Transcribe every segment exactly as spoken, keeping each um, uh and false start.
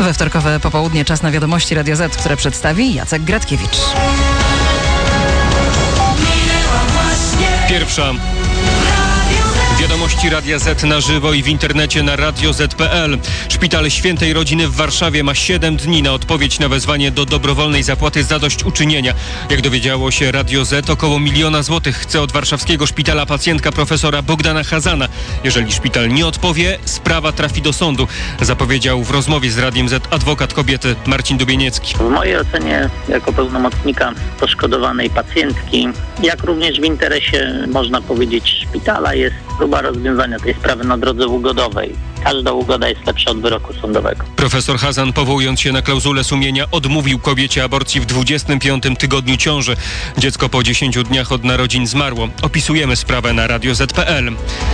We wtorkowe popołudnie czas na wiadomości Radia Z, które przedstawi Jacek Gratkiewicz. Pierwsza. Wiadomości Radia Z na żywo i w internecie na radio zet kropka pe el. Szpital Świętej Rodziny w Warszawie ma siedem dni na odpowiedź na wezwanie do dobrowolnej zapłaty zadośćuczynienia. Jak dowiedziało się Radio Z, około miliona złotych chce od warszawskiego szpitala pacjentka profesora Bogdana Hazana. Jeżeli szpital nie odpowie, sprawa trafi do sądu, zapowiedział w rozmowie z Radiem Z adwokat kobiety Marcin Dubieniecki. W mojej ocenie, jako pełnomocnika poszkodowanej pacjentki, jak również w interesie, można powiedzieć, szpitala, jest próba rozwiązania tej sprawy na drodze ugodowej. Każda ugoda jest lepsza od wyroku sądowego. Profesor Hazan, powołując się na klauzulę sumienia, odmówił kobiecie aborcji w dwudziestym piątym tygodniu ciąży. Dziecko po dziesięciu dniach od narodzin zmarło. Opisujemy sprawę na radio zet kropka pe el.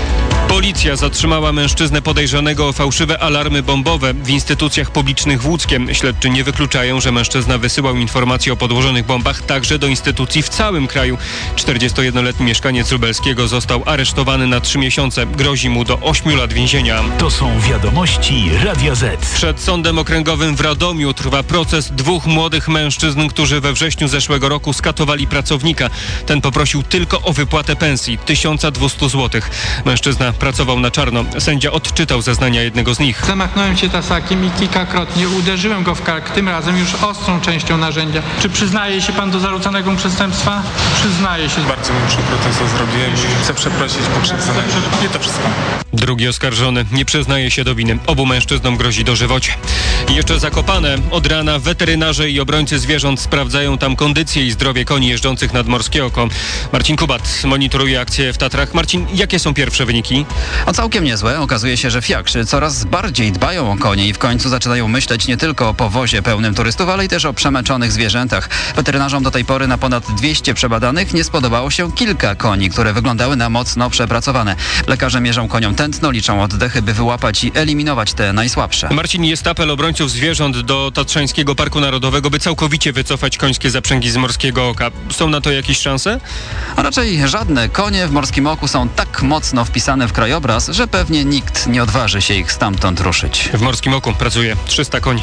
Policja zatrzymała mężczyznę podejrzanego o fałszywe alarmy bombowe w instytucjach publicznych w Łódzkiem. Śledczy nie wykluczają, że mężczyzna wysyłał informacje o podłożonych bombach także do instytucji w całym kraju. czterdziestojednoletni mieszkaniec Lubelskiego został aresztowany na trzy miesiące. Grozi mu do ośmiu lat więzienia. To są wiadomości Radia Z. Przed Sądem Okręgowym w Radomiu trwa proces dwóch młodych mężczyzn, którzy we wrześniu zeszłego roku skatowali pracownika. Ten poprosił tylko o wypłatę pensji tysiąc dwieście złotych. Mężczyzna pracował na czarno. Sędzia odczytał zeznania jednego z nich. Zamachnąłem się tasakiem i kilkakrotnie uderzyłem go w kark, tym razem już ostrą częścią narzędzia. Czy przyznaje się pan do zarzucanego mu przestępstwa? Przyznaje się. Bardzo mu przykro to, co zrobiłem i chcę przeprosić pokrzywdzonego. Nie to wszystko. Drugi oskarżony nie przyznaje się do winy. Obu mężczyznom grozi dożywocie. I jeszcze Zakopane. Od rana weterynarze i obrońcy zwierząt sprawdzają tam kondycję i zdrowie koni jeżdżących nad Morskie Oko. Marcin Kubat monitoruje akcje w Tatrach. Marcin, jakie są pierwsze wyniki? O, całkiem niezłe. Okazuje się, że fiakrzy coraz bardziej dbają o konie i w końcu zaczynają myśleć nie tylko o powozie pełnym turystów, ale i też o przemęczonych zwierzętach. Weterynarzom do tej pory na ponad dwieście przebadanych nie spodobało się kilka koni, które wyglądały na mocno przepracowane. Lekarze mierzą koniom tętno, liczą oddechy, by wyłapać i eliminować te najsłabsze. Marcin, jest apel obrońców zwierząt do Tatrzańskiego Parku Narodowego, by całkowicie wycofać końskie zaprzęgi z Morskiego Oka. Są na to jakieś szanse? A raczej żadne. Konie w Morskim Oku są tak mocno wpisane w krajobraz, że pewnie nikt nie odważy się ich stamtąd ruszyć. W Morskim Oku pracuje trzysta koni.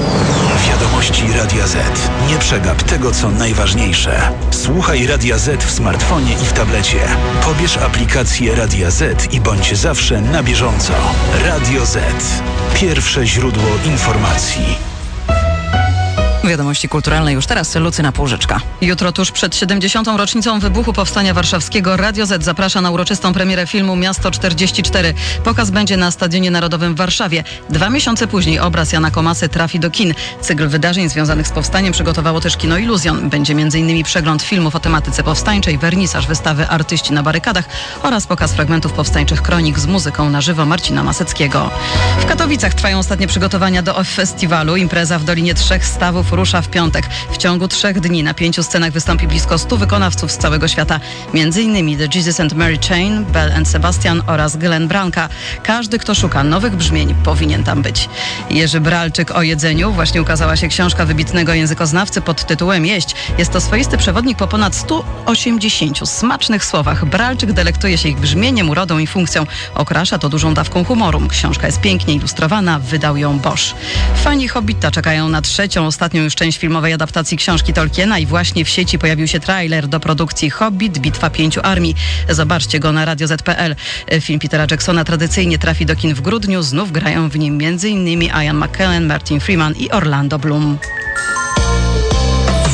Wiadomości Radia Z. Nie przegap tego, co najważniejsze. Słuchaj Radia Z w smartfonie i w tablecie. Pobierz aplikację Radia Z i bądź zawsze na bieżąco. Radio Z. Pierwsze źródło informacji. Wiadomości kulturalne już teraz. Lucyna Półżyczka. Jutro tuż przed siedemdziesiątą rocznicą wybuchu Powstania Warszawskiego Radio Z zaprasza na uroczystą premierę filmu Miasto czterdzieści cztery. Pokaz będzie na Stadionie Narodowym w Warszawie. Dwa miesiące później obraz Jana Komasy trafi do kin. Cykl wydarzeń związanych z powstaniem przygotowało też Kino Iluzjon. Będzie m.in. przegląd filmów o tematyce powstańczej, wernisaż wystawy Artyści na barykadach oraz pokaz fragmentów powstańczych kronik z muzyką na żywo Marcina Maseckiego. W Katowicach trwają ostatnie przygotowania do O F Festiwalu. Impreza w Dolinie Trzech Stawów rusza w piątek. W ciągu trzech dni na pięciu scenach wystąpi blisko stu wykonawców z całego świata. Między innymi The Jesus and Mary Chain, Belle and Sebastian oraz Glen Branca. Każdy, kto szuka nowych brzmień, powinien tam być. Jerzy Bralczyk o jedzeniu. Właśnie ukazała się książka wybitnego językoznawcy pod tytułem Jeść. Jest to swoisty przewodnik po ponad stu osiemdziesięciu smacznych słowach. Bralczyk delektuje się ich brzmieniem, urodą i funkcją. Okrasza to dużą dawką humoru. Książka jest pięknie ilustrowana. Wydał ją Bosch. Fani Hobbita czekają na trzecią, ostatnią już część filmowej adaptacji książki Tolkiena i właśnie w sieci pojawił się trailer do produkcji Hobbit, Bitwa Pięciu Armii. Zobaczcie go na radio zet kropka pe el. Film Petera Jacksona tradycyjnie trafi do kin w grudniu. Znów grają w nim m.in. Ian McKellen, Martin Freeman i Orlando Bloom.